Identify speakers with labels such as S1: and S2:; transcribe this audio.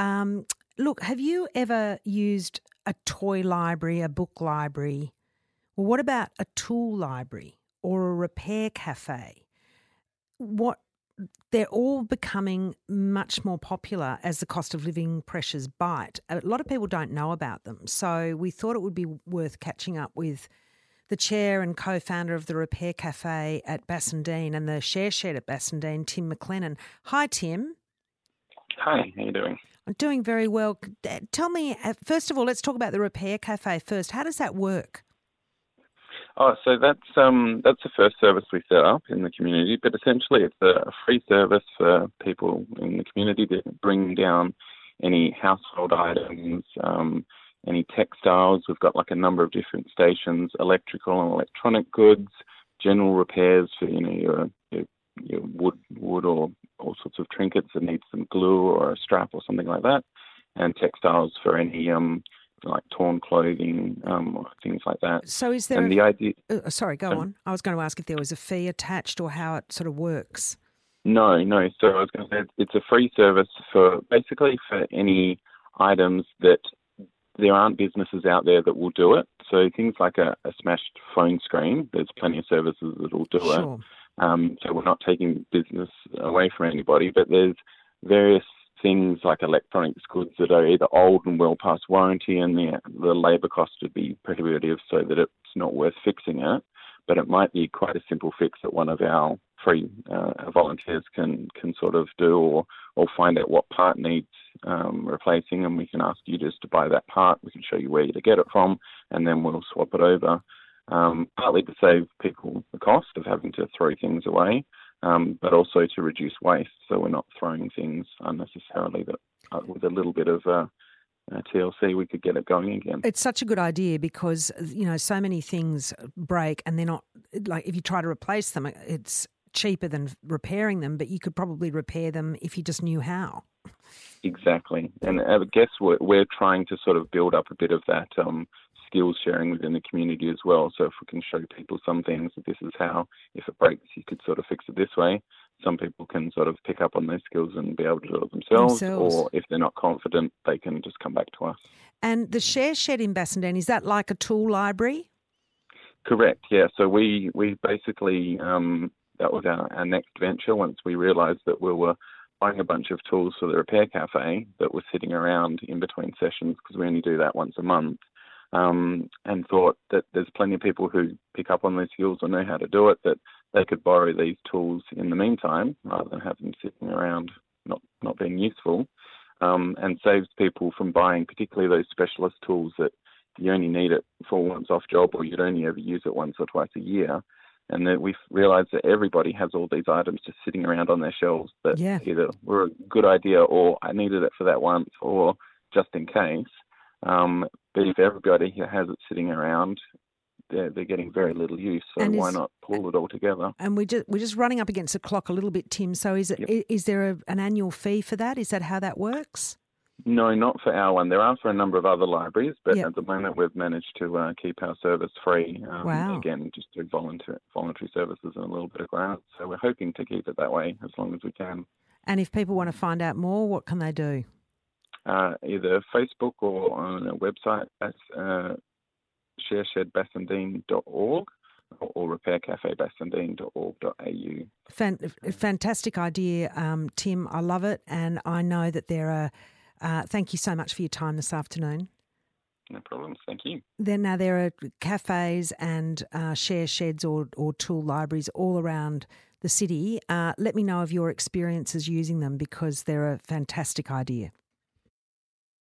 S1: Look, have you ever used a toy library, a book library? Well, what about a tool library or a repair cafe? They're all becoming much more popular as the cost of living pressures bite. A lot of people don't know about them. So we thought it would be worth catching up with the chair and co-founder of the Repair Cafe at Bassendean and the Share Shed at Bassendean, Tim McLennan. Hi, Tim.
S2: Hi, how you doing?
S1: I'm doing very well. Tell me, first of all, let's talk about the Repair Cafe first. How does that work?
S2: Oh, so that's the first service we set up in the community, but essentially it's a free service for people in the community to bring down any household items, any textiles. We've got like a number of different stations, electrical and electronic goods, general repairs for your wood or all sorts of trinkets that need some glue or a strap or something like that, and textiles for any like torn clothing or things like that.
S1: So is there?
S2: And the idea.
S1: Sorry, go on. I was going to ask if there was a fee attached or how it sort of works.
S2: No. So I was going to say it's a free service for any items that there aren't businesses out there that will do it. So things like a smashed phone screen, there's plenty of services that will do
S1: Sure.
S2: it. So we're not taking business away from anybody, but there's various things like electronics goods that are either old and well past warranty, and the labour cost would be prohibitive, so that it's not worth fixing it. But it might be quite a simple fix that one of our free volunteers can sort of do, or find out what part needs replacing, and we can ask you just to buy that part. We can show you where to get it from, and then we'll swap it over. Partly to save people the cost of having to throw things away, but also to reduce waste, so we're not throwing things unnecessarily. That with a little bit of TLC, we could get it going again.
S1: It's such a good idea because, so many things break and they're not, like if you try to replace them, it's cheaper than repairing them, but you could probably repair them if you just knew how.
S2: Exactly. And I guess we're trying to sort of build up a bit of that skills sharing within the community as well. So if we can show people some things, that this is how, if it breaks, you could sort of fix it this way. Some people can sort of pick up on those skills and be able to do it themselves. Or if they're not confident, they can just come back to us. And
S1: the Share Shed in Bassendean, is that like a tool library?
S2: Correct, yeah. So we basically, that was our next venture once we realised that we were buying a bunch of tools for the Repair Cafe that were sitting around in between sessions, because we only do that once a month. And thought that there's plenty of people who pick up on those skills or know how to do it, that they could borrow these tools in the meantime rather than have them sitting around not being useful, and saves people from buying particularly those specialist tools that you only need it for once off job, or you'd only ever use it once or twice a year. And that we've realised that everybody has all these items just sitting around on their shelves that either were a good idea, or I needed it for that once, or just in case. But if everybody has it sitting around, they're getting very little use. So why not pull it all together?
S1: And we're just running up against the clock a little bit, Tim. So is there an annual fee for that? Is that how that works?
S2: No, not for our one. There are for a number of other libraries, but at the moment we've managed to keep our service free.
S1: Wow.
S2: Again, just through voluntary services and a little bit of grant. So we're hoping to keep it that way as long as we can.
S1: And if people want to find out more, what can they do?
S2: Either Facebook or on a website, that's shareshedbassendean.org or repaircafebassendean.org.au.
S1: Fantastic idea, Tim. I love it. And I know that there are, thank you so much for your time this afternoon.
S2: No problems. Thank you.
S1: There are cafes and share sheds or tool libraries all around the city. Let me know of your experiences using them, because they're a fantastic idea.